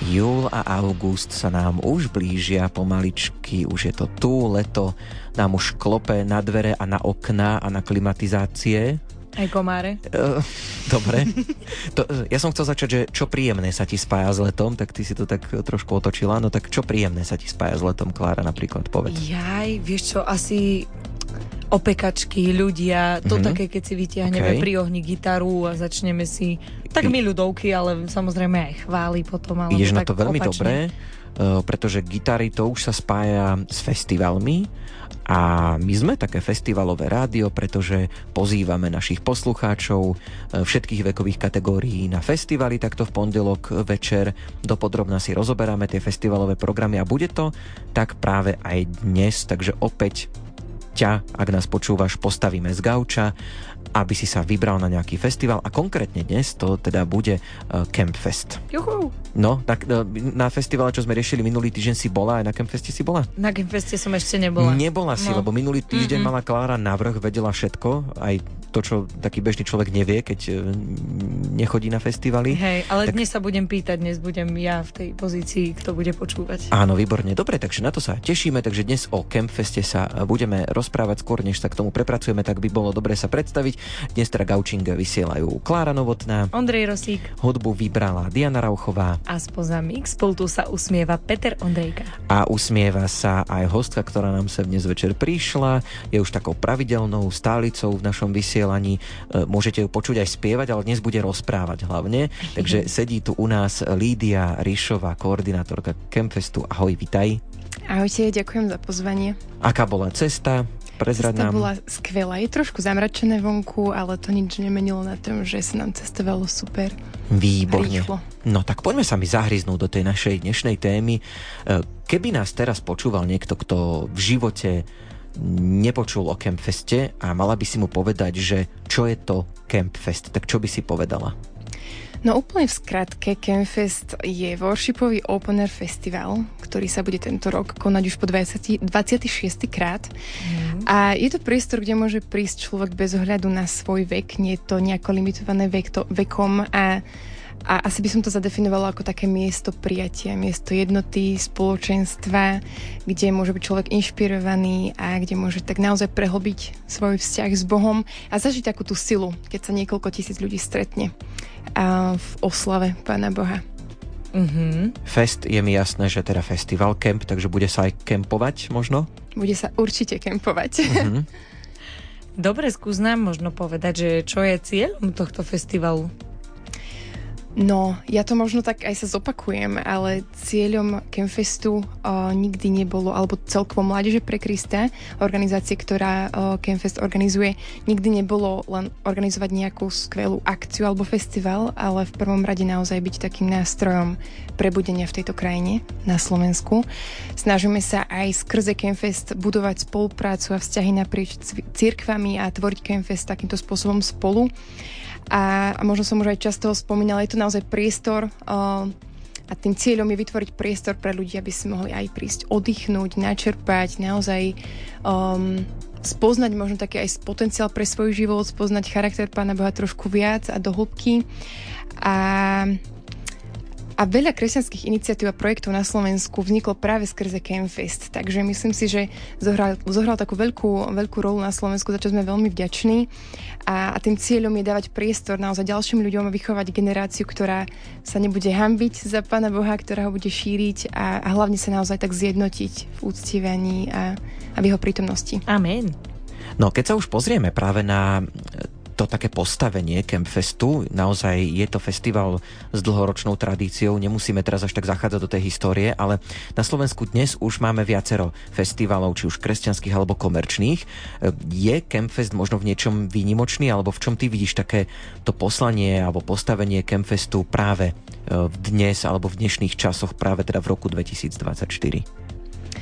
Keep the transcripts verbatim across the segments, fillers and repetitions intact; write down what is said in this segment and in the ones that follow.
Júl a august sa nám už blížia pomaličky, už je to tu, leto nám už klope na dvere a na okná a na klimatizácie. Aj komáre. Uh, dobre. To, ja som chcel začať, že čo príjemné sa ti spája s letom, tak ty si to tak trošku otočila. No tak čo príjemné sa ti spája s letom, Klára, napríklad, povedz. Jaj, vieš čo, asi opekačky, ľudia, to mm-hmm. také, keď si vytiahneme okay. pri ohni gitaru a začneme si, tak my ľudovky, ale samozrejme aj chvály potom. Ale ideš na tak to veľmi opačne. dobre, uh, pretože gitary to už sa spája s festivalmi a my sme také festivalové rádio, pretože pozývame našich poslucháčov uh, všetkých vekových kategórií na festivaly, takto v pondelok večer dopodrobna si rozoberáme tie festivalové programy a bude to tak práve aj dnes, takže opäť ťa, ak nás počúvaš, postavíme z gauča, aby si sa vybral na nejaký festival a konkrétne dnes to teda bude uh, Campfest. Juhu. No, tak uh, na festivale, čo sme riešili minulý týždeň, si bola, aj na Campfeste si bola? Na Campfeste som ešte nebola. Nebola si, no. lebo minulý týždeň Mm-mm. mala Klára navrch, vedela všetko, aj to, čo taký bežný človek nevie, keď uh, nechodí na festivaly. Hej, ale tak... dnes sa budem pýtať, dnes budem ja v tej pozícii, kto bude počúvať. Áno, výborne, dobre, takže na to sa tešíme, takže dnes o Campfeste sa budeme rozprávať skôr, než sa k tomu prepracujeme, tak by bolo dobre sa predstaviť. Dnes teda Gaučing vysielajú Klára Novotná, Ondrej Rosík, hudbu vybrala Diana Rauchová a spoza mix pultu sa usmieva Peter Ondrejka. A usmieva sa aj hostka, ktorá nám sem dnes večer prišla, je už takou pravidelnou stálicou v našom vysielaní. Môžete ju počuť aj spievať, ale dnes bude rozprávať hlavne. Takže sedí tu u nás Lídia Ríšová, koordinátorka Campfestu. Ahoj, vitaj. Ahojte, ďakujem za pozvanie. Aká bola cesta? Prezrad Cesta nám. bola skvelá. Je trošku zamračené vonku, ale to nič nemenilo na tom, že sa nám cestovalo super. Výborne. Rýchlo. No tak poďme sa mi zahryznúť do tej našej dnešnej témy. Keby nás teraz počúval niekto, kto v živote nepočul o Campfeste a mala by si mu povedať, že čo je to Campfest, tak čo by si povedala? No úplne v skratke, Campfest je worshipový open air festival, ktorý sa bude tento rok konať už po dvadsiaty šiesty krát. Mm. A je to priestor, kde môže prísť človek bez ohľadu na svoj vek, nie je to nejako limitované vek to, vekom a A asi by som to zadefinovala ako také miesto prijatia, miesto jednoty, spoločenstva, kde môže byť človek inšpirovaný a kde môže tak naozaj prehlbiť svoj vzťah s Bohom a zažiť takú tú silu, keď sa niekoľko tisíc ľudí stretne a v oslave Pána Boha. Mm-hmm. Fest je mi jasné, že teda festival, camp, takže bude sa aj kempovať možno? Bude sa určite kempovať. Mm-hmm. Dobre, skús nám možno povedať, že čo je cieľom tohto festivalu? No, ja to možno tak aj sa zopakujem, ale cieľom Campfestu uh, nikdy nebolo, alebo celkovo Mládeže pre Krista, organizácie, ktorá uh, Campfest organizuje, nikdy nebolo len organizovať nejakú skvelú akciu alebo festival, ale v prvom rade naozaj byť takým nástrojom prebudenia v tejto krajine, na Slovensku. Snažíme sa aj skrze Campfest budovať spoluprácu a vzťahy naprieč cirkvami a tvoriť Campfest takýmto spôsobom spolu. A, a možno som už aj často spomínala, je to naozaj priestor uh, a tým cieľom je vytvoriť priestor pre ľudí, aby si mohli aj prísť oddychnúť, načerpať, naozaj um, spoznať možno taký aj potenciál pre svoj život, spoznať charakter Pána Boha trošku viac a do hĺbky. A A veľa kresťanských iniciatív a projektov na Slovensku vzniklo práve skrze Campfest. Takže myslím si, že zohral, zohral takú veľkú, veľkú rolu na Slovensku, za čo sme veľmi vďační. A, a tým cieľom je dávať priestor naozaj ďalším ľuďom a vychovať generáciu, ktorá sa nebude hanbiť za Pána Boha, ktorá ho bude šíriť a, a hlavne sa naozaj tak zjednotiť v úctievaní a, a v jeho prítomnosti. Amen. No keď sa už pozrieme práve na to také postavenie Campfestu, naozaj je to festival s dlhoročnou tradíciou, nemusíme teraz až tak zachádzať do tej histórie, ale na Slovensku dnes už máme viacero festivalov, či už kresťanských alebo komerčných. Je Campfest možno v niečom výnimočný, alebo v čom ty vidíš také to poslanie alebo postavenie Campfestu práve v dnes alebo v dnešných časoch, práve teda v roku dvetisícdvadsaťštyri?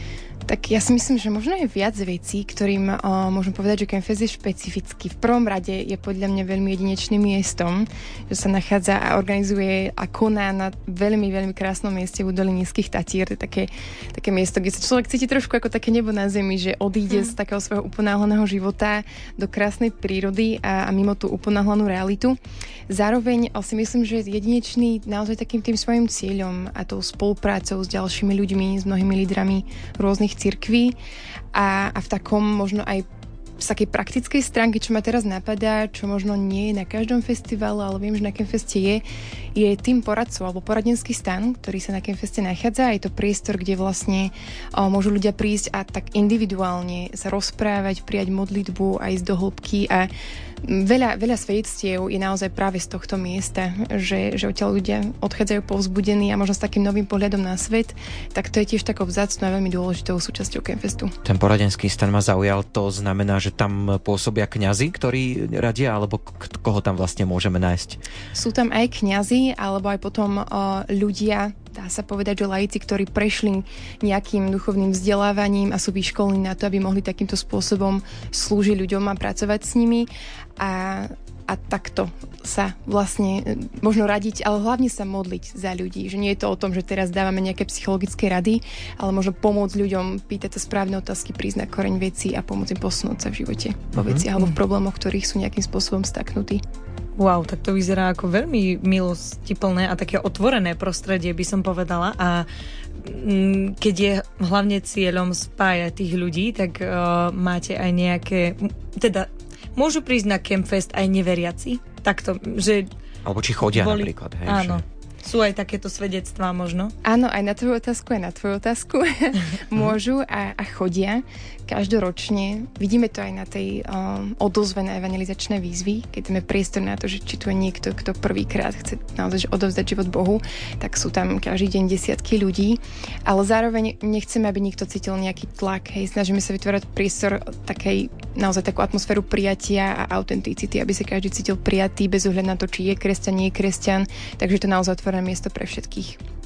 Tak ja si myslím, že možno je viac vecí, ktorým uh, môžem povedať, že Campfest je špecifický. V prvom rade je podľa mňa veľmi jedinečným miestom, že sa nachádza a organizuje a koná na veľmi, veľmi krásnom mieste v údolí Nízkych Tatier. To je také, také miesto, kde sa človek cíti trošku ako také nebo na zemi, že odíde mm. z takého svojho uponáhleného života do krásnej prírody a, a mimo tú uponáhlenú realitu. Zároveň si myslím, že je jedinečný naozaj takým tým svojim cieľom a tou spoluprácou s ďalšími ľuďmi, s mnohými lídrami rôznych cirkví a, a v takom možno aj z takej praktickej stránky, čo ma teraz napadá, čo možno nie je na každom festivale, ale viem, že na Campfeste je, je tým poradcov alebo poradenský stan, ktorý sa na Campfeste nachádza. Je to priestor, kde vlastne o, môžu ľudia prísť a tak individuálne sa rozprávať, prijať modlitbu a ísť do hĺbky a Veľa, veľa svedectiev je naozaj práve z tohto miesta, že, že odtiaľ ľudia odchádzajú povzbudení a možno s takým novým pohľadom na svet, tak to je tiež takou vzácnou a veľmi dôležitou súčasťou Campfestu. Ten poradenský stan ma zaujal, to znamená, že tam pôsobia kňazi, ktorí radia, alebo k- koho tam vlastne môžeme nájsť? Sú tam aj kňazi, alebo aj potom uh, ľudia, dá sa povedať, že laici, ktorí prešli nejakým duchovným vzdelávaním a sú vyškolení na to, aby mohli takýmto spôsobom slúžiť ľuďom a pracovať s nimi. A, a takto sa vlastne možno radiť, ale hlavne sa modliť za ľudí. Že nie je to o tom, že teraz dávame nejaké psychologické rady, ale možno pomôcť ľuďom pýtať sa správne otázky, prísť na koreň veci a pomôcť im posunúť sa v živote vo veci mm-hmm. alebo v problémoch, ktorých sú nejakým spôsobom staknutí. Wow, tak to vyzerá ako veľmi milostiplné a také otvorené prostredie, by som povedala. A mm, keď je hlavne cieľom spájať tých ľudí, tak uh, máte aj nejaké... Teda môžu prísť na Campfest aj neveriaci? Takto, že... Alebo či chodia boli... napríklad. Hej, áno. Že... Sú aj takéto svedectvá možno? Áno, aj na tvoju otázku, aj na tvoju otázku. Môžu a, a chodia každoročne. Vidíme to aj na tej um, odozve na evangelizačné výzvy, keď máme priestor na to, že či tu je niekto, kto prvýkrát chce naozaj odovzdať život Bohu, tak sú tam každý deň desiatky ľudí. Ale zároveň nechceme, aby nikto cítil nejaký tlak. Hej, snažíme sa vytvárať priestor takej, naozaj takú atmosféru prijatia a autenticity, aby sa každý cítil prijatý bez ohľadu na to, či je kresťan, nie je kresťan. Takže to naozaj otvorené miesto pre všetkých.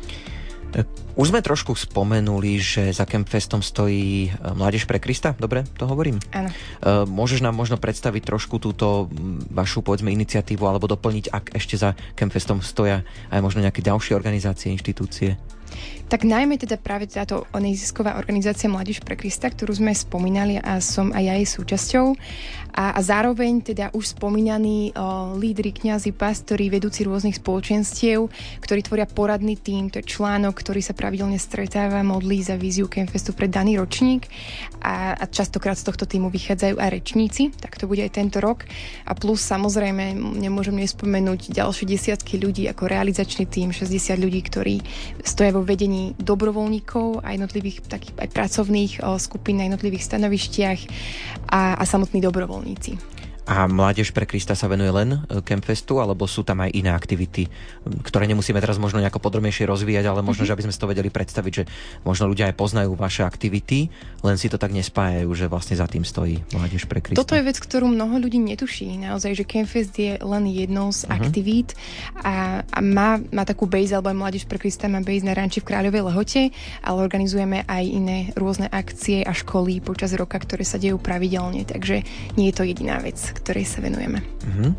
Už sme trošku spomenuli, že za Campfestom stojí Mládež pre Krista, dobre to hovorím? Áno. Môžeš nám možno predstaviť trošku túto vašu, povedzme, iniciatívu alebo doplniť, ak ešte za Campfestom stoja aj možno nejaké ďalšie organizácie, inštitúcie? Tak najmä teda práve táto nezisková organizácia Mládež pre Krista, ktorú sme spomínali a som aj ja jej súčasťou. A, a zároveň teda už spomínaní o, lídri, kňazi, pastori, vedúci rôznych spoločenstiev, ktorí tvoria poradný tím. To je článok, ktorý sa pravidelne stretáva, modlí za víziu Campfestu pre daný ročník. A, a častokrát z tohto tímu vychádzajú aj rečníci. Tak to bude aj tento rok. A plus samozrejme nemôžem nespomenúť ďalšie desiatky ľudí ako realizačný tím, šesťdesiat ľudí, ktorí stoja vo vedení dobrovoľníkov a jednotlivých takých aj pracovných o, skupín na jednotlivých stanovištiach a, a samotní dobrovoľníci. A Mládež pre Krista sa venuje len Campfestu, alebo sú tam aj iné aktivity, ktoré nemusíme teraz možno nejako podrobnejšie rozvíjať, ale možno, mm-hmm. že aby sme si to vedeli predstaviť, že možno ľudia aj poznajú vaše aktivity, len si to tak nespájajú, že vlastne za tým stojí Mládež pre Krista. Toto je vec, ktorú mnoho ľudí netuší. Naozaj, že Campfest je len jednou z mm-hmm. aktivít a, a má, má takú base, alebo aj Mládež pre Krista má base na ranči v Kráľovej Lehote, ale organizujeme aj iné rôzne akcie a školy počas roka, ktoré sa dejú pravidelne, takže nie je to jediná vec, ktorej sa venujeme. Mm-hmm.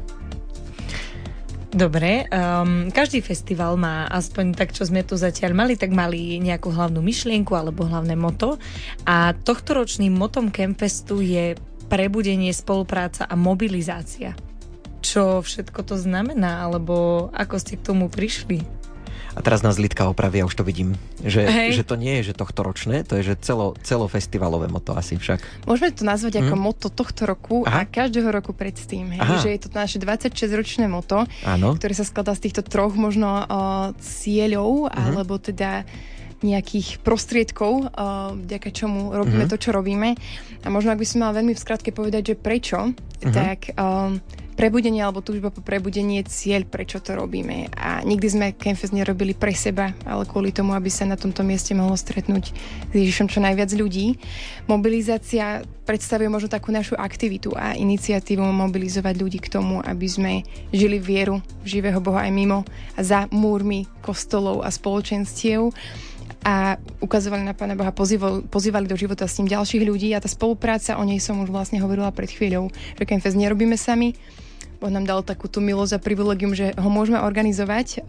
Dobre, um, každý festival má, aspoň tak, čo sme tu zatiaľ mali, tak mali nejakú hlavnú myšlienku alebo hlavné moto. A tohtoročným motom Campfestu je prebudenie, spolupráca a mobilizácia. Čo všetko to znamená, alebo ako ste k tomu prišli? A teraz nás Lidka opraví, ja už to vidím, že, že to nie je že tohtoročné, to je že celo, celofestivalové moto asi však. Môžeme to nazvať mm. ako moto tohto roku. Aha. A každého roku predtým. Hej, že je to naše dvadsaťšesťročné moto, áno. ktoré sa skladá z týchto troch možno uh, cieľov, mm. alebo teda nejakých prostriedkov, uh, vďaka čomu robíme mm. to, čo robíme. A možno, ak by som mala veľmi v skratke povedať, že prečo, mm. tak... Um, prebudenie alebo túžba po prebudenie je cieľ, prečo to robíme. A nikdy sme Campfest nerobili pre seba, ale kvôli tomu, aby sa na tomto mieste mohlo stretnúť s Ježišom čo najviac ľudí. Mobilizácia predstavuje možno takú našu aktivitu a iniciatívu mobilizovať ľudí k tomu, aby sme žili vieru v živého Boha aj mimo a za múrmi kostolov a spoločenstiev. a ukazovali na Pána Boha, pozývali, pozývali do života s ním ďalších ľudí a tá spolupráca, o nej som už vlastne hovorila pred chvíľou, že Campfest nerobíme sami. Boh nám dal takúto milosť a privilegium, že ho môžeme organizovať,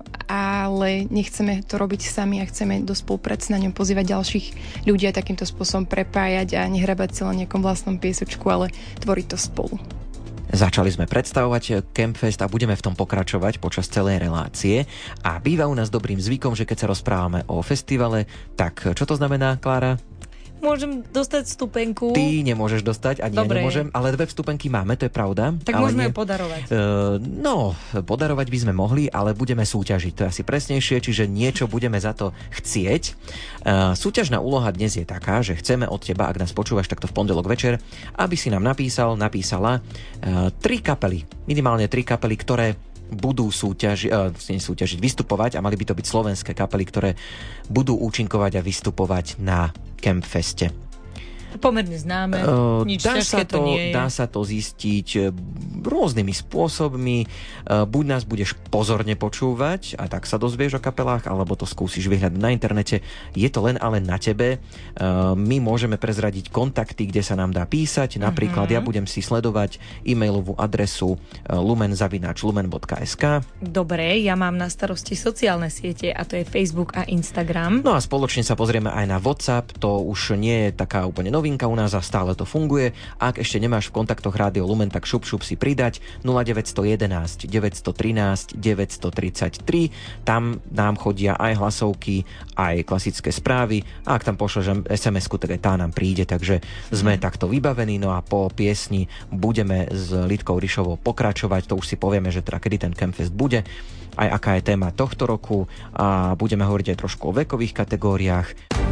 ale nechceme to robiť sami a chceme do spolupráce na ňom pozývať ďalších ľudí a takýmto spôsobom prepájať a nehrabať si len nejakom vlastnom piesočku, ale tvoriť to spolu. Začali sme predstavovať Campfest a budeme v tom pokračovať počas celej relácie. A býva u nás dobrým zvykom, že keď sa rozprávame o festivale, tak čo to znamená, Klára? Môžem dostať vstupenku. Ty nemôžeš dostať, ani Dobre. ja nemôžem, ale dve vstupenky máme, to je pravda. Tak ale môžeme nie... ju podarovať. Uh, no, podarovať by sme mohli, ale budeme súťažiť. To je asi presnejšie, čiže niečo budeme za to chcieť. Uh, súťažná úloha dnes je taká, že chceme od teba, ak nás počúvaš takto v pondelok večer, aby si nám napísal, napísala uh, tri kapely, minimálne tri kapely, ktoré budú súťaži, uh, súťažiť, vystupovať a mali by to byť slovenské kapely, ktoré budú účinkovať a vystupovať na Campfeste. Pomerne známe, Uh, nič dá ťažké sa to, to nie je. dá sa to zistiť uh, rôznymi spôsobmi. Uh, buď nás budeš pozorne počúvať a tak sa dozvieš o kapelách, alebo to skúsiš vyhľadať na internete. Je to len ale na tebe. Uh, my môžeme prezradiť kontakty, kde sa nám dá písať. Napríklad uh-huh. ja budem si sledovať e-mailovú adresu uh, lumen zavináč lumen bodka es ká. Dobre, ja mám na starosti sociálne siete a to je Facebook a Instagram. No a spoločne sa pozrieme aj na WhatsApp. To už nie je taká úplne novinka u nás a stále to funguje. Ak ešte nemáš v kontaktoch Rádio Lumen, tak šup šup si pridať nula deväť jedna jedna, deväť jedna tri, deväť tri tri. Tam nám chodia aj hlasovky, aj klasické správy a ak tam pošleš es em esku, tak aj tá nám príde, takže sme hmm. takto vybavení. No a po piesni budeme s Lidkou Rišovou pokračovať, to už si povieme, že teda kedy ten Campfest bude, aj aká je téma tohto roku a budeme hovoriť aj trošku o vekových kategóriách.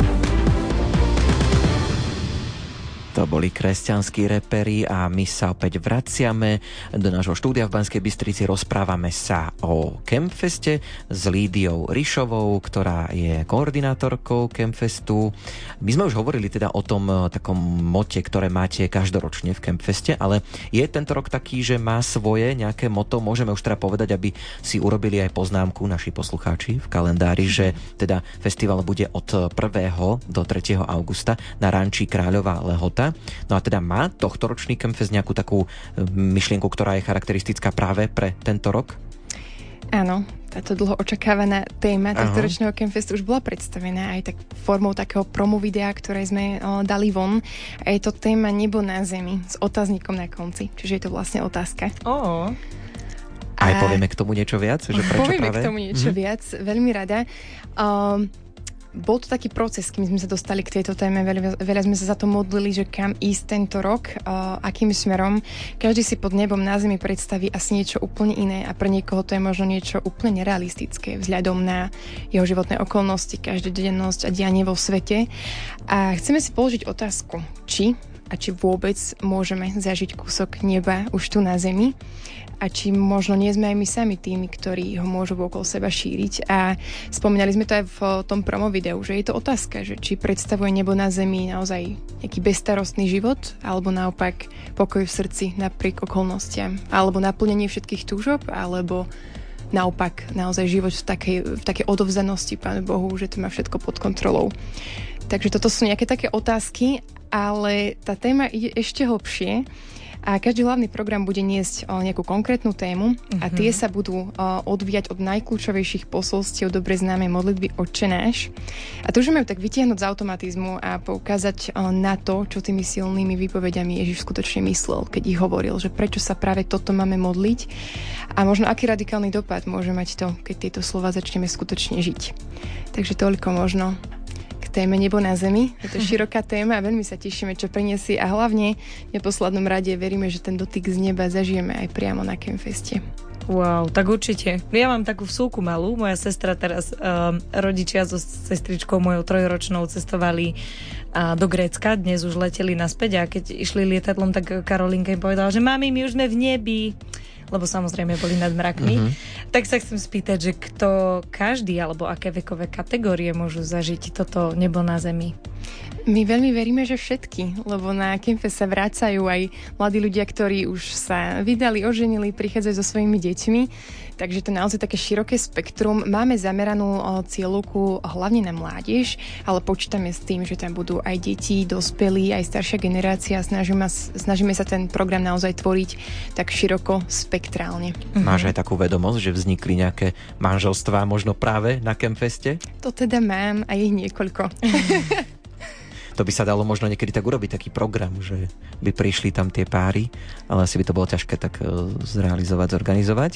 To boli kresťanskí reperi a my sa opäť vraciame do nášho štúdia v Banskej Bystrici. Rozprávame sa o Campfeste s Lídiou Rišovou, ktorá je koordinátorkou Campfestu. My sme už hovorili teda o tom takom mote, ktoré máte každoročne v Campfeste, ale je tento rok taký, že má svoje nejaké moto? Môžeme už teda povedať, aby si urobili aj poznámku naši poslucháči v kalendári, že teda festival bude od prvého do tretieho augusta na ranči Kráľová Lehota. No a teda má tohtoročný Campfest nejakú takú myšlienku, ktorá je charakteristická práve pre tento rok? Áno, táto dlho očakávaná téma tohtoročného Campfestu už bola predstavená aj tak formou takého promo videa, ktoré sme o, dali von. A je to téma Nebo na zemi s otáznikom na konci. Čiže je to vlastne otázka. Oh. Aj povieme k tomu niečo viac? Že prečo povieme práve? k tomu niečo mm-hmm. viac, veľmi rada. Um, Bol to taký proces, kým sme sa dostali k tejto téme. Veľa, veľa sme sa za to modlili, že kam ísť tento rok, uh, akým smerom. Každý si pod nebom na zemi predstaví asi niečo úplne iné a pre niekoho to je možno niečo úplne nerealistické vzhľadom na jeho životné okolnosti, každodennosť a dianie vo svete. A chceme si položiť otázku, či a či vôbec môžeme zažiť kúsok neba už tu na zemi a či možno nie sme aj my sami tými, ktorí ho môžu okolo seba šíriť. A spomínali sme to aj v tom promo videu, že je to otázka, že či predstavuje nebo na zemi naozaj nejaký bezstarostný život, alebo naopak pokoj v srdci napriek okolnostiam, alebo naplnenie všetkých túžob, alebo naopak naozaj život v takej, v takej odovzdanosti Pánu Bohu, že to má všetko pod kontrolou. Takže toto sú nejaké také otázky, ale tá téma ide ešte hlbšie a každý hlavný program bude niesť o, nejakú konkrétnu tému uh-huh. a tie sa budú o, odvíjať od najkľúčovejších posolstiev dobre známej modlitby Otče náš. A túžime ju tak vytiahnuť z automatizmu a poukázať o, na to, čo tými silnými výpovediami Ježiš skutočne myslel, keď ich hovoril, že prečo sa práve toto máme modliť a možno aký radikálny dopad môže mať to, keď tieto slova začneme skutočne žiť. Takže toľko možno téme Nebo na zemi. Je to široká téma a veľmi sa tešíme, čo prinesie a hlavne v neposlednom rade veríme, že ten dotyk z neba zažijeme aj priamo na Campfeste. Wow, tak určite. Ja mám takú vsúku malú. Moja sestra teraz, um, rodičia so sestričkou mojou trojročnou cestovali uh, do Grécka. Dnes už leteli naspäť a keď išli lietadlom, tak Karolinka im povedala, že mami, my už sme v nebi. Lebo samozrejme boli nad mrakmi. Mm-hmm. Tak sa chcem spýtať, že kto každý alebo aké vekové kategórie môžu zažiť toto nebo na zemi? My veľmi veríme, že všetky, lebo na Campfest sa vracajú aj mladí ľudia, ktorí už sa vydali, oženili, prichádzajú so svojimi deťmi, takže to je naozaj také široké spektrum. Máme zameranú cieľovku hlavne na mládež, ale počítame s tým, že tam budú aj deti, dospelí, aj staršia generácia. Snažíme, snažíme sa ten program naozaj tvoriť tak široko spektrálne. Máš aj takú vedomosť, že vznikli nejaké manželstvá možno práve na Campfeste? To teda mám a ich niekoľko. To by sa dalo možno niekedy tak urobiť, taký program, že by prišli tam tie páry, ale asi by to bolo ťažké tak zrealizovať, zorganizovať.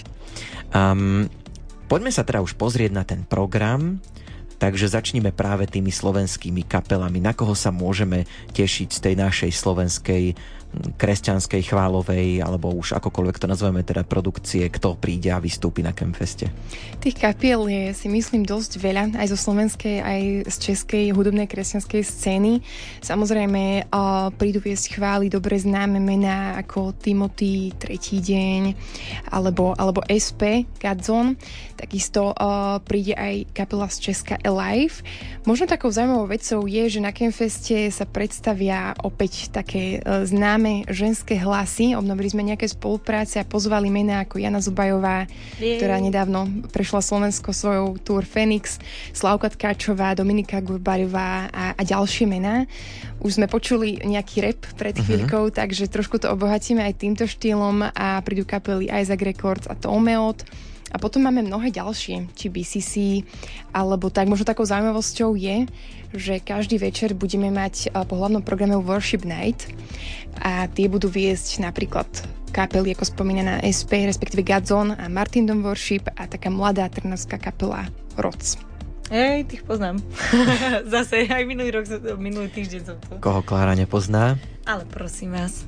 Um, poďme sa teda už pozrieť na ten program, takže začníme práve tými slovenskými kapelami. Na koho sa môžeme tešiť z tej našej slovenskej kresťanskej, chválovej, alebo už akokoľvek to nazveme, teda produkcie, kto príde a vystúpi na Campfeste? Tých kapiel je, si myslím, dosť veľa, aj zo slovenskej, aj z českej hudobnej kresťanskej scény. Samozrejme, uh, prídu viesť chvály dobre známe mená ako Timothy, Tretí deň, alebo, alebo es pé, Godzone. Takisto uh, príde aj kapela z Česka Alive. Možno takou zaujímavou vecou je, že na Campfeste sa predstavia opäť také uh, známe ženské hlasy. Obnovili sme nejaké spolupráce a pozvali mená ako Jana Zubajová, Jej. ktorá nedávno prešla Slovensko svojou Tour Fenix, Slavka Tkáčová, Dominika Gurbarová a, a ďalšie mená. Už sme počuli nejaký rap pred chvíľkou, uh-huh. takže trošku to obohatíme aj týmto štýlom a prídu kapely Isaac Records a Tomeot. A potom máme mnohé ďalšie, či bé cé cé, alebo tak. Možno takou zaujímavosťou je, že každý večer budeme mať po hlavnom programe Worship Night a tie budú viesť napríklad kapely, ako spomínaná es pé, respektíve Godzone a Martin Dom Worship a taká mladá trnavská kapela Roc. Ej, tých poznám. Zase aj minulý rok, minulý týždeň som tu. Koho Klára nepozná? Ale prosím vás.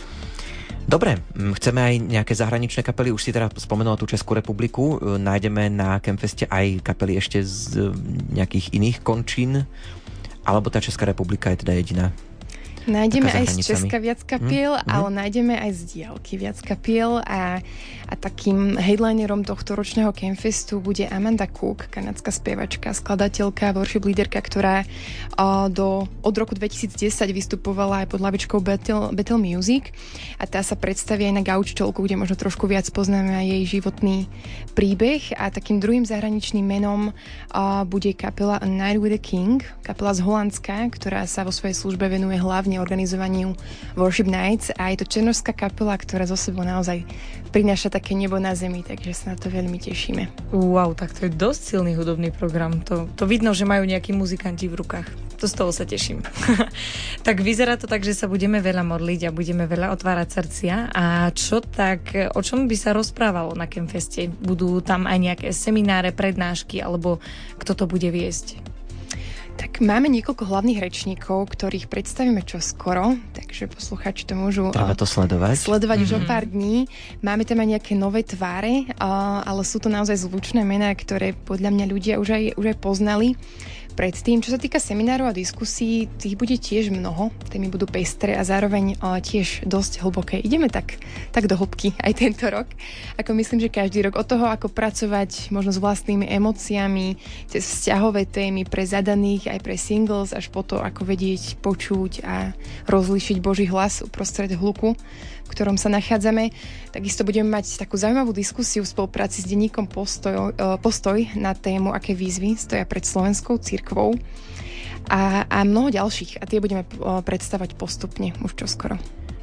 Dobre, chceme aj nejaké zahraničné kapely, už si teda spomenula tú Českú republiku, nájdeme na Campfeste aj kapely ešte z nejakých iných končín, alebo tá Česká republika je teda jediná? Nájdeme aj z Česka viac kapiel, mm, ale mm. nájdeme aj z diaľky viac kapiel a, a takým headlinerom tohto ročného Campfestu bude Amanda Cook, kanadská spievačka, skladateľka, worship líderka, ktorá uh, do, od roku dvetisícdesať vystupovala aj pod hlavičkou Battle, Battle Music a tá sa predstaví aj na Gaučtolku, kde možno trošku viac poznáme aj jej životný príbeh a takým druhým zahraničným menom uh, bude kapela A Night with the King, kapela z Holandska, ktorá sa vo svojej službe venuje hlavne organizovaniu Worship Nights a je to černošská kapela, ktorá zo sebou naozaj prináša také nebo na zemi, takže sa na to veľmi tešíme. Wow, tak to je dosť silný hudobný program. To, to vidno, že majú nejakí muzikanti v rukách. To z toho sa teším. Tak vyzerá to tak, že sa budeme veľa modliť a budeme veľa otvárať srdcia. A čo tak, o čom by sa rozprávalo na Campfeste? Budú tam aj nejaké semináre, prednášky, alebo kto to bude viesť? Tak máme niekoľko hlavných rečníkov, ktorých predstavíme čoskoro, takže poslucháči to môžu Treba to sledovať, sledovať mm-hmm. už o pár dní. Máme tam aj nejaké nové tváre, ale sú to naozaj zvučné mená, ktoré podľa mňa ľudia už aj, už aj poznali predtým. Čo sa týka seminárov a diskusí, tých bude tiež mnoho, témy budú pestré a zároveň o, tiež dosť hlboké. Ideme tak, tak do hĺbky aj tento rok. Ako myslím, že každý rok od toho, ako pracovať možno s vlastnými emóciami, cez vzťahové témy pre zadaných, aj pre singles, až po to, ako vedieť, počuť a rozlíšiť Boží hlas uprostred hluku, v ktorom sa nachádzame. Takisto budeme mať takú zaujímavú diskusiu v spolupráci s denníkom Postoj, Postoj na tému, aké výzvy stoja pred slovenskou cirkvou a, a mnoho ďalších. A tie budeme predstavať postupne už čoskoro.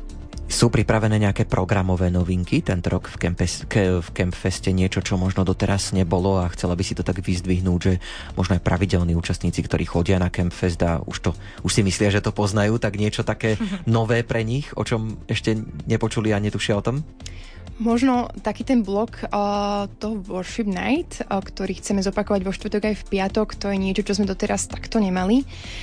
Sú pripravené nejaké programové novinky tento rok v, Campes, ke, v Campfeste, niečo, čo možno doteraz nebolo a chcela by si to tak vyzdvihnúť, že možno aj pravidelní účastníci, ktorí chodia na Campfest a už, to, už si myslia, že to poznajú, tak niečo také nové pre nich, o čom ešte nepočuli a netušia o tom? Možno taký ten blok uh, toho Worship Night, uh, ktorý chceme zopakovať vo štvrtok aj v piatok, to je niečo, čo sme doteraz takto nemali.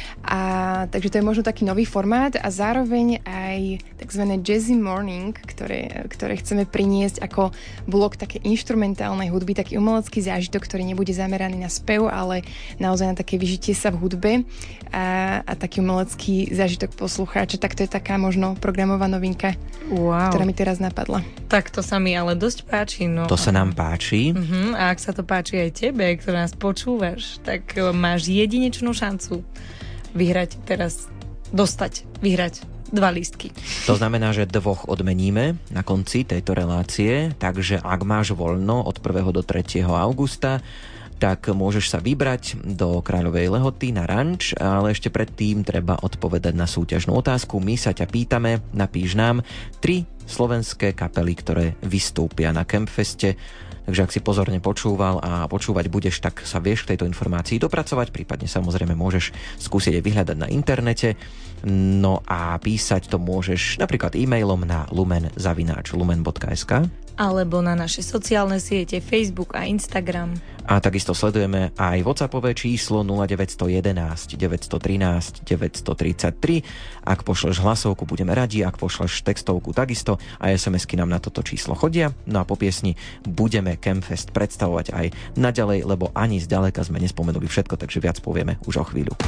A, takže to je možno taký nový formát a zároveň aj takzvané Jazzy Morning, ktoré, ktoré chceme priniesť ako blok také inštrumentálnej hudby, taký umelecký zážitok, ktorý nebude zameraný na spev, ale naozaj na také vyžitie sa v hudbe a, a taký umelecký zážitok poslucháča. Tak to je taká možno programová novinka, wow. ktorá mi teraz napadla. Tak to sa mi ale dosť páči. No. To sa nám páči. Uh-huh. A ak sa to páči aj tebe, ktorá nás počúvaš, tak máš jedinečnú šancu vyhrať teraz, dostať, vyhrať dva lístky. To znamená, že dvoch odmeníme na konci tejto relácie, takže ak máš voľno od prvého do tretieho augusta, tak môžeš sa vybrať do Kráľovej Lehoty na ranč, ale ešte predtým treba odpovedať na súťažnú otázku. My sa ťa pýtame, napíš nám tri slovenské kapely, ktoré vystúpia na Campfeste. Takže ak si pozorne počúval a počúvať budeš, tak sa vieš k tejto informácii dopracovať, prípadne samozrejme môžeš skúsiť aj vyhľadať na internete. No a písať to môžeš napríklad e-mailom na lumen zavináč lumen bodka es ká alebo na naše sociálne siete Facebook a Instagram. A takisto sledujeme aj WhatsAppové číslo nula deväť jeden jedna, deväť jedna tri, deväť tri tri. Ak pošleš hlasovku, budeme radi, ak pošleš textovku takisto a es em esky nám na toto číslo chodia. No a po piesni budeme Campfest predstavovať aj naďalej, lebo ani zďaleka sme nespomenuli všetko, takže viac povieme už o chvíľu.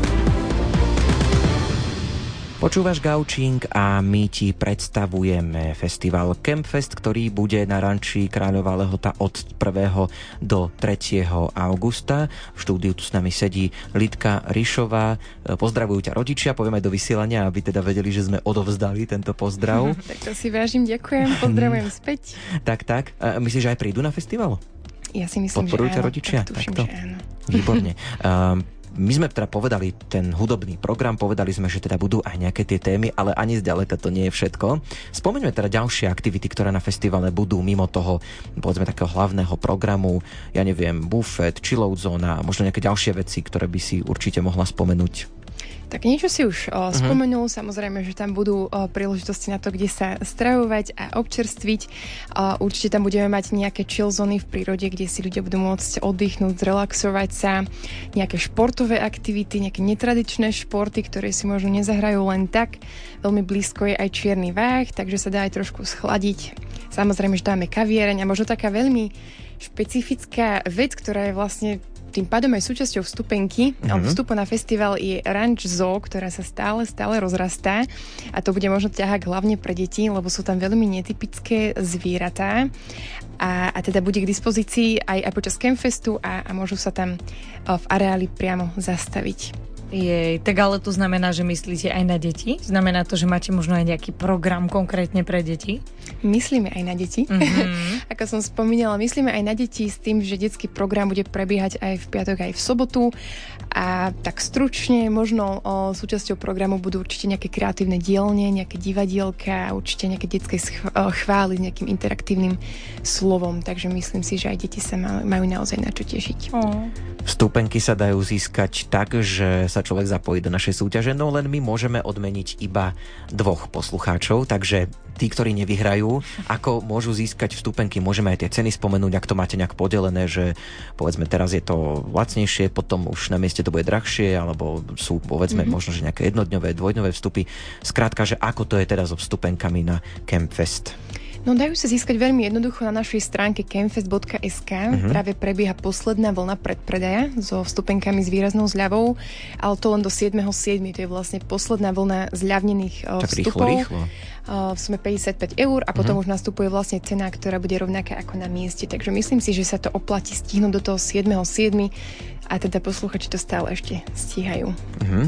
Počúvaš Gaučing a my ti predstavujeme festival Campfest, ktorý bude na ranči Kráľová Lehota od prvého do tretieho augusta. V štúdiu tu s nami sedí Lidka Rišová. Pozdravujú ťa rodičia, povieme aj do vysielania, aby teda vedeli, že sme odovzdali tento pozdrav. Tak to si vážim, ďakujem, pozdravujem späť. Tak, tak. Myslíš, že aj prídu na festival? Ja si myslím, Podporujú že áno. ťa rodičia? Tak tuším, Takto? že áno. Výborne. Um, My sme teda povedali ten hudobný program, povedali sme, že teda budú aj nejaké tie témy, ale ani zďaleka to nie je všetko. Spomeňme teda ďalšie aktivity, ktoré na festivale budú mimo toho, povedzme, takého hlavného programu. Ja neviem, bufet, chillout zóna, možno nejaké ďalšie veci, ktoré by si určite mohla spomenúť. Tak niečo si už o, uh-huh. spomenul, samozrejme, že tam budú o, príležitosti na to, kde sa stravovať a občerstviť. O, určite tam budeme mať nejaké chill zóny v prírode, kde si ľudia budú môcť oddychnúť, zrelaxovať sa, nejaké športové aktivity, nejaké netradičné športy, ktoré si možno nezahrajú len tak. Veľmi blízko je aj čierny váh, takže sa dá aj trošku schladiť. Samozrejme, že dáme kaviareň a možno taká veľmi špecifická vec, ktorá je vlastne tým pádom aj súčasťou vstupenky, mm-hmm. alebo vstupu na festival je Ranch Zoo, ktorá sa stále, stále rozrastá a to bude možno ťahák hlavne pre deti, lebo sú tam veľmi netypické zvieratá a, a teda bude k dispozícii aj, aj počas Campfestu a, a môžu sa tam v areáli priamo zastaviť. Jej, tak ale to znamená, že myslíte aj na deti? Znamená to, že máte možno aj nejaký program konkrétne pre deti? Myslíme aj na deti. Mm-hmm. Ako som spomínala, myslíme aj na deti s tým, že detský program bude prebiehať aj v piatok, aj v sobotu. A tak stručne, možno o, súčasťou programu budú určite nejaké kreatívne dielne, nejaké divadielka, určite nejaké detské chvály s nejakým interaktívnym slovom. Takže myslím si, že aj deti sa majú naozaj na čo tešiť. Oh. Vstupenky sa dajú získať tak, že sa človek zapojí do našej súťaže, no len my môžeme odmeniť iba dvoch poslucháčov, takže tí, ktorí nevyhrajú, ako môžu získať vstupenky, môžeme aj tie ceny spomenúť, ak to máte nejak podelené, že povedzme teraz je to lacnejšie, potom už na mieste to bude drahšie, alebo sú povedzme mm-hmm. možno, že nejaké jednodňové, dvojdňové vstupy. Skrátka, že ako to je teda so vstupenkami na Campfest? No dajú sa získať veľmi jednoducho na našej stránke campfest bodka es ká. Uh-huh. Práve prebieha posledná vlna predpredaja so vstupenkami s výraznou zľavou, ale to len do siedmeho siedmeho To je vlastne posledná vlna zľavnených uh, vstupov. Rýchlo, rýchlo. Uh, v sume päťdesiatpäť eur a potom uh-huh. už nastupuje vlastne cena, ktorá bude rovnaká ako na mieste. Takže myslím si, že sa to oplatí stihnúť do toho siedmeho siedmeho a teda posluchači to stále ešte stíhajú. Uh-huh.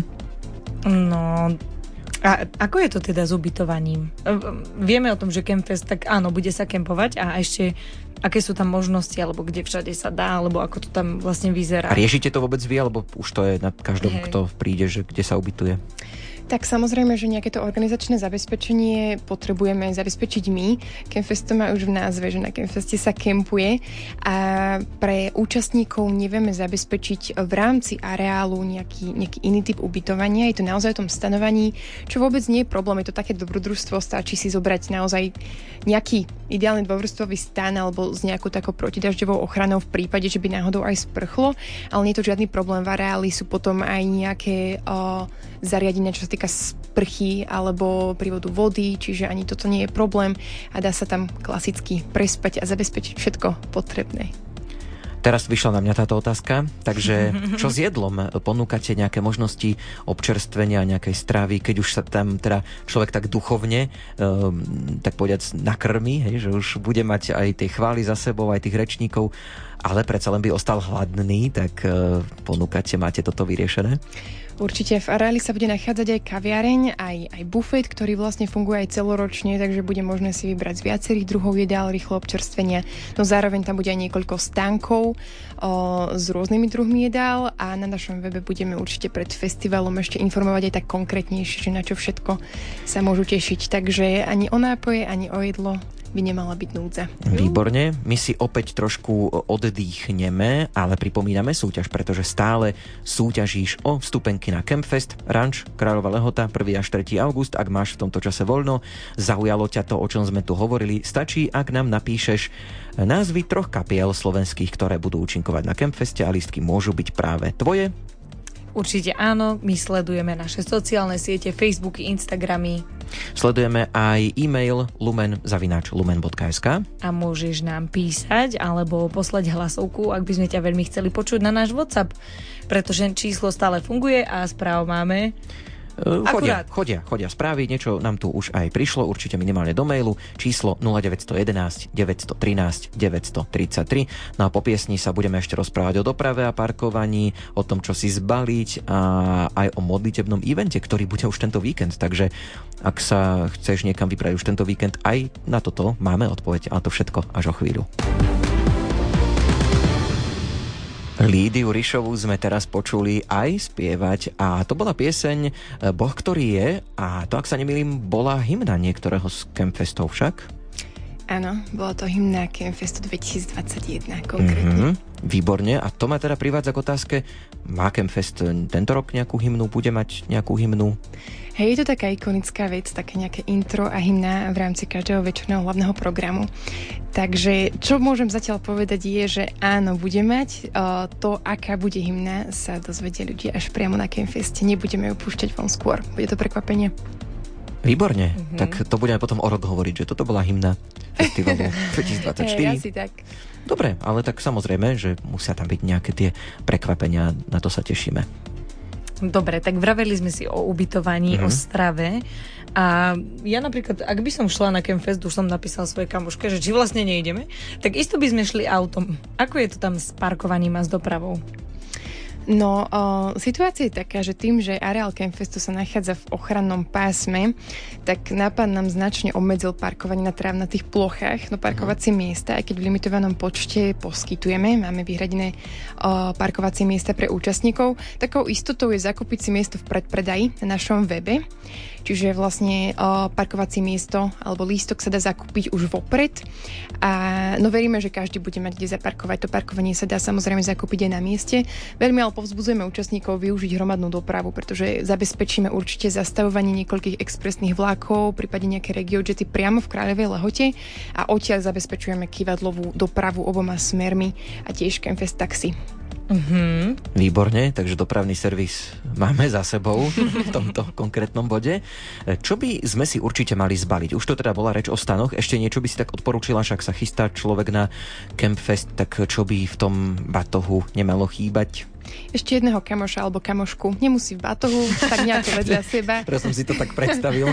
No... A ako je to teda s ubytovaním? Vieme o tom, že Campfest, tak áno, bude sa kempovať a ešte aké sú tam možnosti, alebo kde všade sa dá, alebo ako to tam vlastne vyzerá. A riešite to vôbec vy, alebo už to je nad každom, Hej. kto príde, že kde sa ubytuje? Tak samozrejme, že nejaké to organizačné zabezpečenie potrebujeme zabezpečiť my. Campfest to má už v názve, že na Campfeste sa kempuje a pre účastníkov nevieme zabezpečiť v rámci areálu nejaký, nejaký iný typ ubytovania. Je to naozaj o tom stanovaní, čo vôbec nie je problém. Je to také dobrodružstvo, stačí si zobrať naozaj nejaký ideálny dvojvrstvový stan alebo s nejakou takou protidažďovou ochranou v prípade, že by náhodou aj sprchlo, ale nie je to žiadny problém. V areáli sú potom aj nejaké uh, zariadenia, čo sa týka sprchy alebo prívodu vody, čiže ani toto nie je problém a dá sa tam klasicky prespať a zabezpečiť všetko potrebné. Teraz vyšla na mňa táto otázka, takže čo s jedlom? Ponúkate nejaké možnosti občerstvenia, nejakej stravy, keď už sa tam teda človek tak duchovne, um, tak povedať, nakrmí, hej, že už bude mať aj tie chvály za sebou, aj tých rečníkov, ale predsa len by ostal hladný, tak uh, ponúkate, máte toto vyriešené? Určite v areáli sa bude nachádzať aj kaviareň, aj, aj bufet, ktorý vlastne funguje aj celoročne, takže bude možné si vybrať z viacerých druhov jedál, rýchlo občerstvenia. No zároveň tam bude aj niekoľko stánkov o, s rôznymi druhmi jedál a na našom webe budeme určite pred festivalom ešte informovať aj tak konkrétnejšie, že na čo všetko sa môžu tešiť. Takže ani o nápoje, ani o jedlo by nemala byť núdza. Výborne, my si opäť trošku oddýchneme, ale pripomíname súťaž, pretože stále súťažíš o vstupenky na Campfest, Ranč, Kráľova Lehota, prvý až tretí august. Ak máš v tomto čase voľno, zaujalo ťa to, o čom sme tu hovorili, stačí, ak nám napíšeš názvy troch kapiel slovenských, ktoré budú účinkovať na Campfeste a lístky môžu byť práve tvoje. Určite áno, my sledujeme naše sociálne siete, Facebooky, Instagramy. Sledujeme aj e-mail lumen zavináč lumen bodka es ká. A môžeš nám písať alebo poslať hlasovku, ak by sme ťa veľmi chceli počuť, na náš WhatsApp, pretože číslo stále funguje a správ máme. Chodia, chodia, chodia správy, niečo nám tu už aj prišlo, určite minimálne do mailu, číslo nula deväť jedna jedna, deväť jedna tri, deväť tri tri. No a po piesni sa budeme ešte rozprávať o doprave a parkovaní, o tom, čo si zbaliť a aj o modlitebnom evente, ktorý bude už tento víkend, takže ak sa chceš niekam vybrať už tento víkend, aj na toto máme odpoveď, ale to všetko až o chvíľu. Lídiu Rišovú sme teraz počuli aj spievať a to bola pieseň Boh, ktorý je, a to, ak sa nemýlim, bola hymna niektorého z Campfestov však? Áno, bola to hymna Campfestu dvetisícdvadsaťjeden konkrétne. Mm-hmm, výborne, a to ma teda privádza k otázke, má Campfest tento rok nejakú hymnu, bude mať nejakú hymnu? Hej, je to taká ikonická vec, také nejaké intro a hymna v rámci každého večerného hlavného programu. Takže čo môžem zatiaľ povedať je, že áno, bude mať. Uh, to, aká bude hymna, sa dozvedia ľudia až priamo na Campfeste. Nebudeme ju púšťať von skôr. Bude to prekvapenie. Výborne. Mm-hmm. Tak to budeme potom o rok hovoriť, že toto bola hymna festivalu dvetisícdvadsaťštyri. Hej, asi tak. Dobre, ale tak samozrejme, že musia tam byť nejaké tie prekvapenia, na to sa tešíme. Dobre, tak vraveli sme si o ubytovaní, mm-hmm. o strave. A ja napríklad, ak by som šla na Campfest, už som napísala svojej kamoške, že či vlastne nejdeme, tak isto by sme šli autom. Ako je to tam s parkovaním a s dopravou? No, o, situácia je taká, že tým, že areál Campfestu sa nachádza v ochrannom pásme, tak nápad nám značne obmedzil parkovanie na trávnatých plochách, no parkovacie miesta, aj keď v limitovanom počte poskytujeme, máme vyhradené o, parkovacie miesta pre účastníkov. Takou istotou je zakúpiť si miesto v predpredaji na našom webe, čiže vlastne o, parkovacie miesto alebo lístok sa dá zakúpiť už vopred a no veríme, že každý bude mať kde zaparkovať. To parkovanie sa dá samozrejme zakúpiť aj na mieste. Veľmi ale povzbudzujeme účastníkov využiť hromadnú dopravu, pretože zabezpečíme určite zastavovanie niekoľkých expresných vlákov, prípadne nejaké regiojety priamo v Kráľovej Lehote a odtiaľ zabezpečujeme kývadlovú dopravu oboma smermi a tiež Campfest taxi. Mm-hmm. Výborne, takže dopravný servis máme za sebou v tomto konkrétnom bode. Čo by sme si určite mali zbaliť? Už to teda bola reč o stanoch, ešte niečo by si tak odporúčila, však sa chystá človek na Campfest, tak čo by v tom batohu nemalo chýbať? Ešte jedného kamoša alebo kamošku. Nemusí v batohu, tak nejako vedľa seba. Teraz som si to tak predstavil.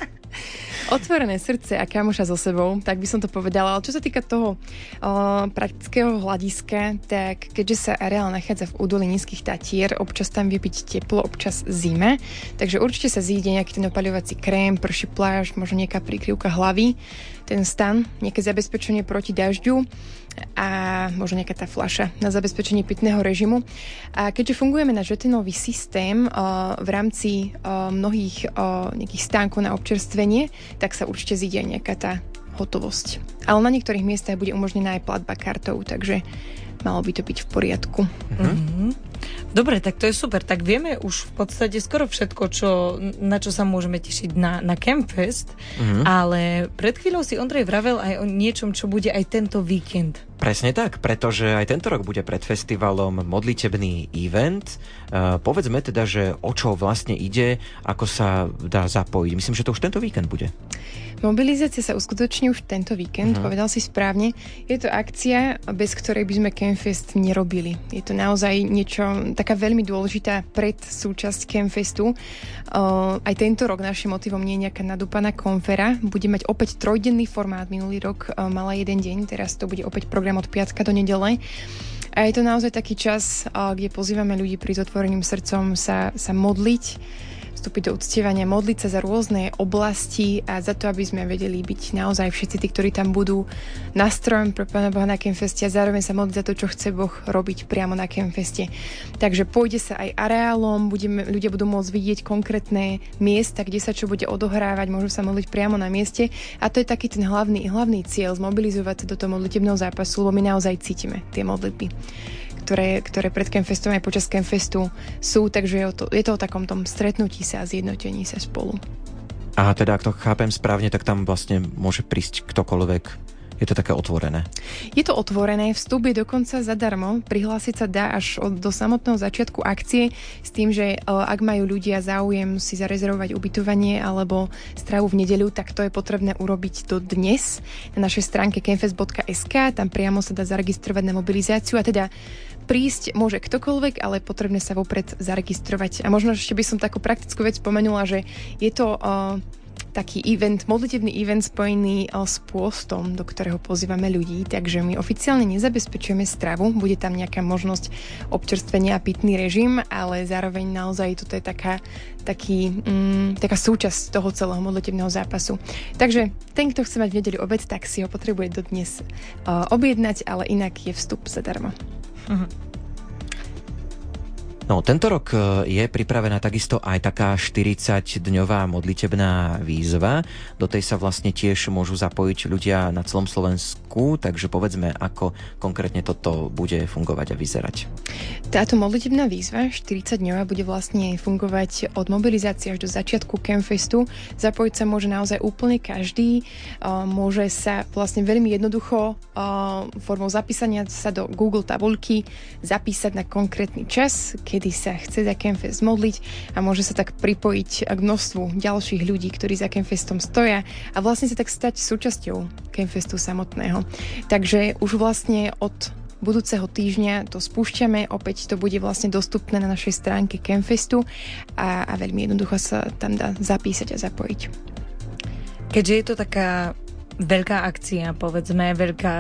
Otvorené srdce a kamoša so sebou, tak by som to povedala. Ale čo sa týka toho o, praktického hľadiska, tak keďže sa areál nachádza v údolí nízkych Tatier, občas tam vie byť teplo, občas zima, takže určite sa zíde nejaký ten opaľovací krém, prší plášť, možno nejaká prikryvka hlavy, ten stan, nejaké zabezpečenie proti dažďu a možno nejaká tá fľaša na zabezpečenie pitného režimu. A keďže fungujeme na žetonový systém o, v rámci o, mnohých o, nejakých stánkov na občerstvenie, tak sa určite zíde aj nejaká tá hotovosť. Ale na niektorých miestach bude umožnená aj platba kartou, takže malo by to byť v poriadku. Mm-hmm. Dobre, tak to je super. Tak vieme už v podstate skoro všetko, čo, na čo sa môžeme tešiť na, na Campfest, mm-hmm. ale pred chvíľou si Ondrej vravel aj o niečom, čo bude aj tento víkend. Presne tak, pretože aj tento rok bude pred festivalom modlitebný event. Uh, povedzme teda, že o čo vlastne ide, ako sa dá zapojiť. Myslím, že to už tento víkend bude. Mobilizácia sa uskutoční už tento víkend, uh-huh. povedal si správne. Je to akcia, bez ktorej by sme Campfest nerobili. Je to naozaj niečo, taká veľmi dôležitá predsúčasť Campfestu. Uh, aj tento rok našim motivom nie je nejaká nadúpaná konfera. Bude mať opäť trojdenný formát. Minulý rok uh, mala jeden deň, teraz to bude opäť program program od piatka do nedele. A je to naozaj taký čas, kde pozývame ľudí pri otvoreným srdcom sa, sa modliť, vstúpiť do uctievania, modliť sa za rôzne oblasti a za to, aby sme vedeli byť naozaj všetci tí, ktorí tam budú nástrojom pre Pána Boha na Campfeste a zároveň sa modliť za to, čo chce Boh robiť priamo na Campfeste. Takže pôjde sa aj areálom, budeme, ľudia budú môcť vidieť konkrétne miesta, kde sa čo bude odohrávať, môžu sa modliť priamo na mieste a to je taký ten hlavný, hlavný cieľ, zmobilizovať sa do toho modlitebného zápasu, lebo my naozaj cítime tie modlitby, ktoré, ktoré pred Campfestom aj počas Campfestu sú, takže je to, je to o takom tom stretnutí sa a zjednotení sa spolu. A teda, ak to chápem správne, tak tam vlastne môže prísť ktokoľvek. Je to také otvorené? Je to otvorené, vstup je dokonca zadarmo, prihlásiť sa dá až od, do samotného začiatku akcie s tým, že ak majú ľudia záujem si zarezervovať ubytovanie alebo stravu v nedeľu, tak to je potrebné urobiť do dnes na našej stránke campfest bodka es ká, tam priamo sa dá zaregistrovať na mobilizáciu a teda prísť môže ktokoľvek, ale je potrebné sa vopred zaregistrovať. A možno ešte by som takú praktickú vec spomenula, že je to uh, taký event, modlitebný event spojený uh, s pôstom, do ktorého pozývame ľudí, takže my oficiálne nezabezpečujeme stravu, bude tam nejaká možnosť občerstvenia a pitný režim, ale zároveň naozaj toto je taká, taký, um, taká súčasť toho celého modlitebného zápasu. Takže ten, kto chce mať v nedeľu obed, tak si ho potrebuje dodnes uh, objednať, ale inak je vstup zadarmo. Uh-huh. No, tento rok je pripravená takisto aj taká štyridsaťdňová modlitebná výzva. Do tej sa vlastne tiež môžu zapojiť ľudia na celom Slovensku, takže povedzme, ako konkrétne toto bude fungovať a vyzerať. Táto modlitebná výzva štyridsaťdňová bude vlastne fungovať od mobilizácie až do začiatku Campfestu. Zapojiť sa môže naozaj úplne každý. Môže sa vlastne veľmi jednoducho formou zapísania sa do Google tabuľky zapísať na konkrétny čas, kedy sa chce za Campfest modliť a môže sa tak pripojiť k množstvu ďalších ľudí, ktorí za Campfestom stoja a vlastne sa tak stať súčasťou Campfestu samotného. Takže už vlastne od budúceho týždňa to spúšťame, opäť to bude vlastne dostupné na našej stránke Campfestu a, a veľmi jednoducho sa tam dá zapísať a zapojiť. Keďže je to taká veľká akcia, povedzme, veľká,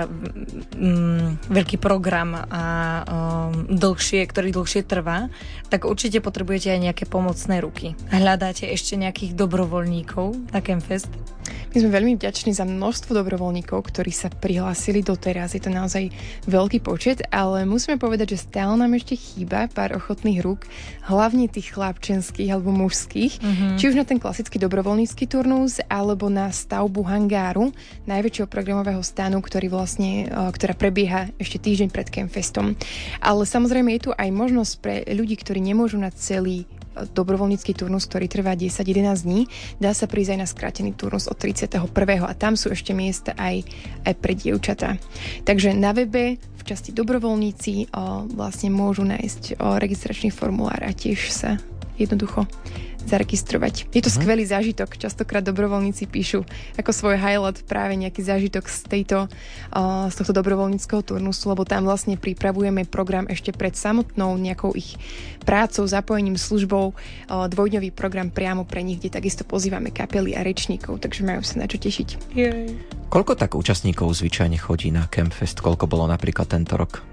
mm, veľký program a um, dlhšie, ktorý dlhšie trvá, tak určite potrebujete aj nejaké pomocné ruky. Hľadáte ešte nejakých dobrovoľníkov na Campfest? My sme veľmi vďační za množstvo dobrovoľníkov, ktorí sa prihlásili doteraz. Je to naozaj veľký počet, ale musíme povedať, že stále nám ešte chýba pár ochotných rúk, hlavne tých chlapčenských alebo mužských, mm-hmm. či už na ten klasický dobrovoľnícky turnus, alebo na stavbu hangáru, najväčšieho programového stanu, ktorý vlastne, ktorá prebieha ešte týždeň pred Campfestom. Ale samozrejme je tu aj možnosť pre ľudí, ktorí nemôžu na celý dobrovoľnícky turnus, ktorý trvá desať jedenásť dní. Dá sa prísť aj na skrátený turnus od tridsiateho prvého a tam sú ešte miesta aj, aj pre dievčatá. Takže na webe v časti dobrovoľníci o, vlastne môžu nájsť o, registračný formulár a tiež sa jednoducho zaregistrovať. Je to uh-huh. skvelý zážitok. Častokrát dobrovoľníci píšu ako svoj highlight práve nejaký zážitok z, tejto, uh, z tohto dobrovoľníckeho turnusu, lebo tam vlastne pripravujeme program ešte pred samotnou nejakou ich prácou, zapojením, službou, uh, dvojdňový program priamo pre nich, kde takisto pozývame kapely a rečníkov, takže majú sa na čo tešiť. Jej. Koľko tak účastníkov zvyčajne chodí na Campfest? Koľko bolo napríklad tento rok?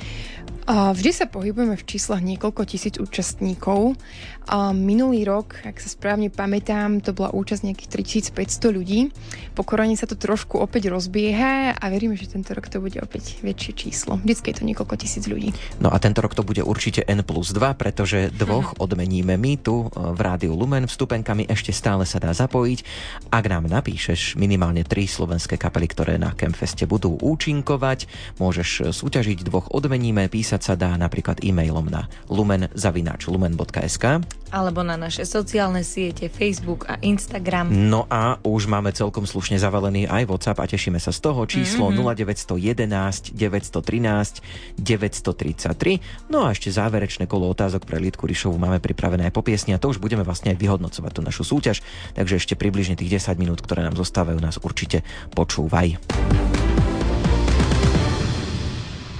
Vždy sa pohybujeme v číslach niekoľko tisíc účastníkov. Minulý rok, ak sa správne pamätám, to bola účasť nejakých tritisícpäťsto ľudí. Po korone sa to trošku opäť rozbieha a veríme, že tento rok to bude opäť väčšie číslo. Vždycky je to niekoľko tisíc ľudí. No a tento rok to bude určite en plus dva, pretože dvoch hmm. odmeníme my tu v Rádiu Lumen. Vstupenkami ešte stále sa dá zapojiť. Ak nám napíšeš minimálne tri slovenské kapely, ktoré na Campfeste budú účinkovať, môžeš súťažiť, dvoch odmeníme, písať sa dá napríklad e-mailom na lumen zavináč lumen bodka es ká alebo na naše sociálne siete Facebook a Instagram. No a už máme celkom slušne zavalený aj WhatsApp a tešíme sa z toho. Číslo mm-hmm. nula deväť jedna jedna, deväť jedna tri, deväť tri tri. No a ešte záverečné kolo otázok pre Lidku Rišovu máme pripravené aj po piesni a to už budeme vlastne aj vyhodnocovať tú našu súťaž. Takže ešte približne tých desať minút, ktoré nám zostávajú, nás určite počúvaj. A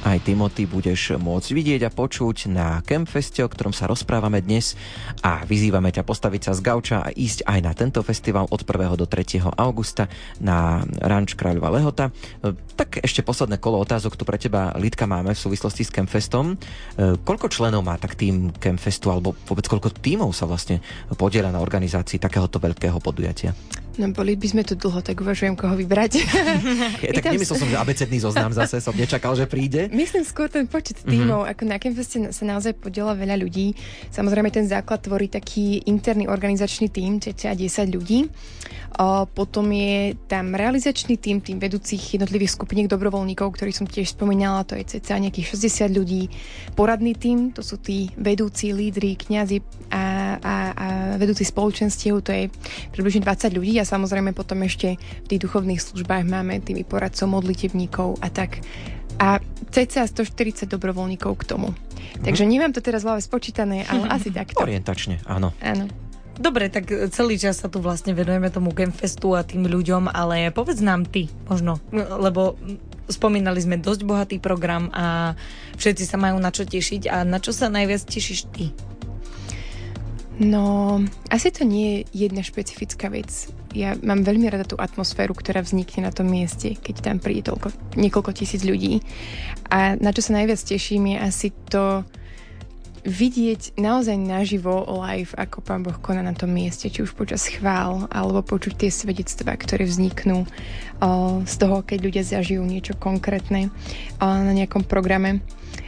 aj Timothy budeš môcť vidieť a počuť na Campfeste, o ktorom sa rozprávame dnes, a vyzývame ťa postaviť sa z gauča a ísť aj na tento festival od prvého do tretieho augusta na ranč Kráľova Lehota. Tak ešte posledné kolo otázok tu pre teba, Lidka, máme v súvislosti s Campfestom. Koľko členov má tak tým Campfestu, alebo vôbec koľko tímov sa vlastne podieľa na organizácii takéhoto veľkého podujatia? No boli by sme tu dlho, tak uvažujem, koho vybrať. Je, tak nemyslel som, že abecedný zoznam zase, som nečakal, že príde. Myslím skôr ten počet tímov, mm-hmm. ako na Campfeste sa naozaj podiela veľa ľudí. Samozrejme ten základ tvorí taký interný organizačný tím, cca desať ľudí. O, potom je tam realizačný tím, tým vedúcich jednotlivých skupiniek dobrovoľníkov, ktorý som tiež spomínala, to je cca nejakých šesťdesiat ľudí. Poradný tím, to sú tí vedúci, lídri, kňazi a, a, a vedúci spoločenstiev, to je približne dvadsať ľudí. A samozrejme potom ešte v tých duchovných službách máme tými poradcov, modlitevníkov a tak. A cca stoštyridsať dobrovoľníkov k tomu. Mm. Takže nemám to teraz v hlave spočítané, ale asi takto. Orientačne, áno. Áno. Dobre, tak celý čas sa tu vlastne venujeme tomu Campfestu a tým ľuďom, ale povedz nám ty, možno, lebo spomínali sme dosť bohatý program a všetci sa majú na čo tešiť. A na čo sa najviac tešíš ty? No, asi to nie je jedna špecifická vec. Ja mám veľmi rada tú atmosféru, ktorá vznikne na tom mieste, keď tam príde toľko, niekoľko tisíc ľudí. A na čo sa najviac teším je asi to vidieť naozaj naživo live, ako Pán Boh koná na tom mieste, či už počas chvál, alebo počuť tie svedectvá, ktoré vzniknú o, z toho, keď ľudia zažijú niečo konkrétne o, na nejakom programe.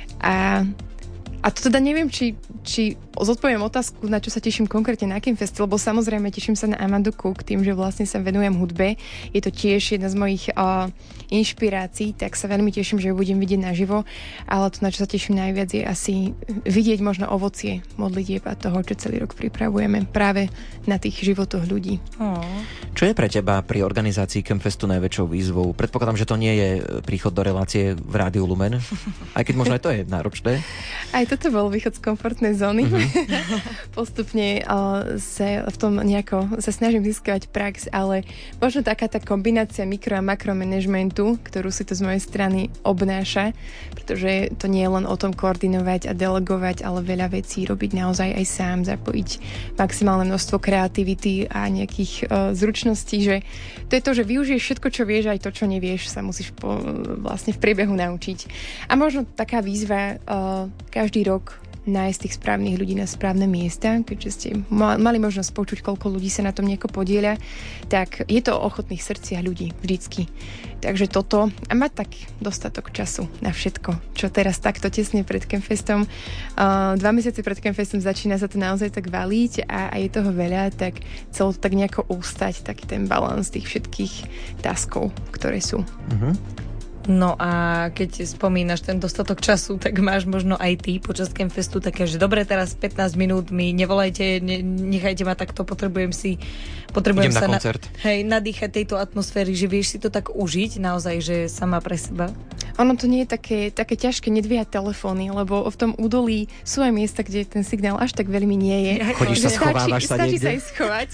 A A to teda neviem, či, či zodpoviem otázku, na čo sa teším konkrétne na Campfest, lebo samozrejme teším sa na Amandu Cook, tým, že vlastne sa venujem hudbe. Je to tiež jedna z mojich uh, inšpirácií, tak sa veľmi teším, že ju budem vidieť naživo. Ale to, na čo sa teším najviac, je asi vidieť možno ovocie modlitieb a toho, čo celý rok pripravujeme práve na tých životoch ľudí. Oh. Čo je pre teba pri organizácii Campfestu najväčšou výzvou? Predpokladám, že to nie je príchod do relácie v Rádiu Lumen, aj keď možno aj to je náročné. Aj toto bol východ z komfortnej zóny. Mm-hmm. Postupne uh, sa v tom nejako sa snažím získať prax, ale možno taká tá kombinácia mikro a makromanagementu, ktorú si to z mojej strany obnáša, pretože to nie je len o tom koordinovať a delegovať, ale veľa vecí robiť naozaj aj sám, zapojiť maximálne množstvo kreativity a nejakých uh, zručností, že to je to, že využiješ všetko, čo vieš, aj to, čo nevieš, sa musíš po, vlastne v priebehu naučiť. A možno taká výzva uh, každý rok nájsť tých správnych ľudí na správne miesta, keďže ste mali možnosť počuť, koľko ľudí sa na tom nieko podieľa, tak je to o ochotných srdciach ľudí vždycky. Takže toto, a mať tak dostatok času na všetko, čo teraz takto tesne pred Campfestom. Uh, dva mesiace pred Campfestom začína sa to naozaj tak valiť a, a je toho veľa, tak celo to tak nejako ústať, taký ten balans tých všetkých taskov, ktoré sú. Mhm. No a keď spomínaš ten dostatok času, tak máš možno aj ty počas Campfestu také, že dobre, teraz pätnásť minút mi nevolajte, ne, nechajte ma takto, potrebujem si potrebujem Idem sa na koncert. Na, hej, nadýchať tejto atmosféry, že vieš si to tak užiť naozaj, že sama pre seba. Ono to nie je také, také ťažké nedvíhať telefóny, lebo v tom údolí sú aj miesta, kde ten signál až tak veľmi nie je. Chodíš sa, schovávaš sa niekde? Stačí sa aj schovať.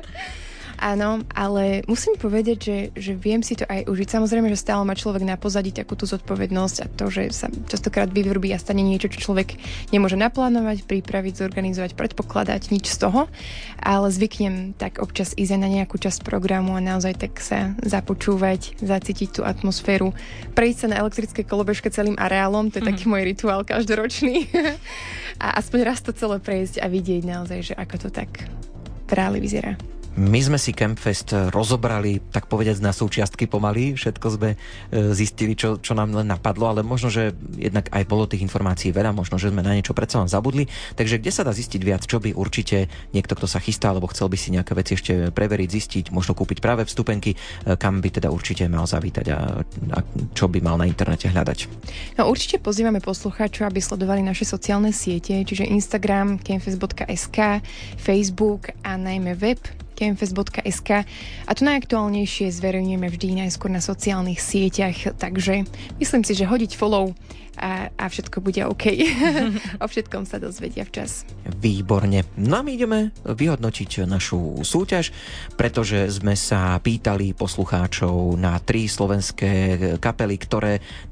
Áno, ale musím povedať, že, že viem si to aj užiť. Samozrejme, že stále má človek na pozadí takúto zodpovednosť a to, že sa častokrát vyvrbí a stane niečo, čo človek nemôže naplánovať, pripraviť, zorganizovať, predpokladať, nič z toho. Ale zvyknem tak občas ísť na nejakú časť programu a naozaj tak sa započúvať, zacítiť tú atmosféru, prejsť sa na elektrické kolobežke celým areálom, to je mm. taký môj rituál každoročný. A aspoň raz to celé prejsť a vidieť naozaj, že ako to tak v reáli vyzerá. My sme si Campfest rozobrali, tak povediať, na súčiastky pomaly. Všetko sme zistili, čo, čo nám len napadlo, ale možno, že jednak aj bolo tých informácií veľa, možno, že sme na niečo predsa len zabudli. Takže kde sa dá zistiť viac, čo by určite niekto, kto sa chystá, alebo chcel by si nejaké veci ešte preveriť, zistiť, možno kúpiť práve vstupenky, kam by teda určite mal zavítať a, a čo by mal na internete hľadať? No určite pozývame poslucháčov, aby sledovali naše sociálne siete, čiže Instagram, campfest bodka es ká, Facebook a najmä web campfest bodka es ká a to najaktuálnejšie zverejňujeme vždy najskôr na sociálnych sieťach, takže myslím si, že hodiť follow a, a všetko bude OK. O všetkom sa dozvedia včas. Výborne. No a my ideme vyhodnotiť našu súťaž, pretože sme sa pýtali poslucháčov na tri slovenské kapely, ktoré na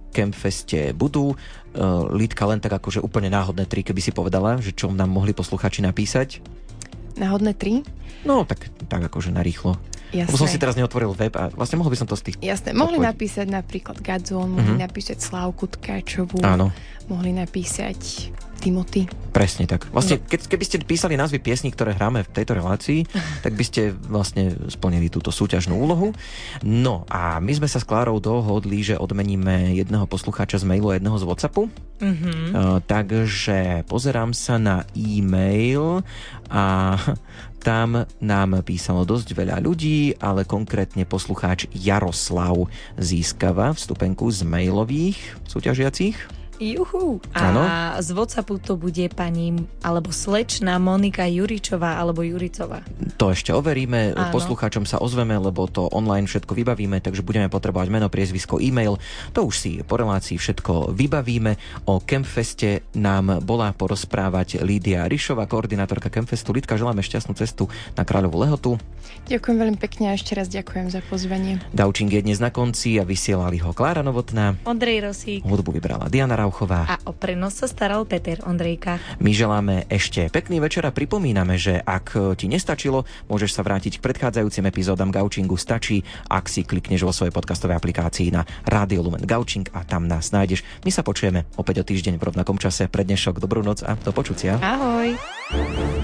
Campfeste budú. Lidka, len tak akože úplne náhodné tri, keby si povedala, že čo nám mohli posluchači napísať. Náhodné tri? No, tak, tak akože narýchlo. Jasné. Lebo som si teraz neotvoril web a vlastne mohol by som to z tých... Jasné, mohli odpovedí. Napísať napríklad Gadzón, mohli uh-huh. napísať Slávku Tkáčovú, áno. mohli napísať Timothy. Presne tak. Vlastne, keď, keby ste písali názvy piesní, ktoré hráme v tejto relácii, tak by ste vlastne splnili túto súťažnú úlohu. No a my sme sa s Klárou dohodli, že odmeníme jedného poslucháča z mailu a jedného z WhatsAppu. Uh-huh. Uh, takže pozerám sa na e-mail a tam nám písalo dosť veľa ľudí, ale konkrétne poslucháč Jaroslav získava vstupenku z mailových súťažiacich. Juhu. A ano? Z WhatsAppu to bude pani alebo slečna Monika Juričová alebo Juricová. To ešte overíme. Áno. Poslucháčom sa ozveme, lebo to online všetko vybavíme, takže budeme potrebovať meno, priezvisko, e-mail. To už si po relácii všetko vybavíme. O Campfeste nám bola porozprávať Lídia Rišová, koordinátorka Campfestu. Lidka, želáme šťastnú cestu na Kráľovú Lehotu. Ďakujem veľmi pekne a ešte raz ďakujem za pozvanie. Gaučing je dnes na konci a vysielali ho Klára Novotná, Ondrej Rosík, hudbu vybrala Diana Rauchová a o prenos sa staral Peter Ondrejka. My želáme ešte pekný večer a pripomíname, že ak ti nestačilo, môžeš sa vrátiť k predchádzajúcim epizódam Gaučingu. Stačí, ak si klikneš vo svojej podcastovej aplikácii na Rádio Lumen Gaučing a tam nás nájdeš. My sa počujeme opäť o týždeň v rovnakom čase. Pre dnešok dobrú noc a do počutia. Ahoj.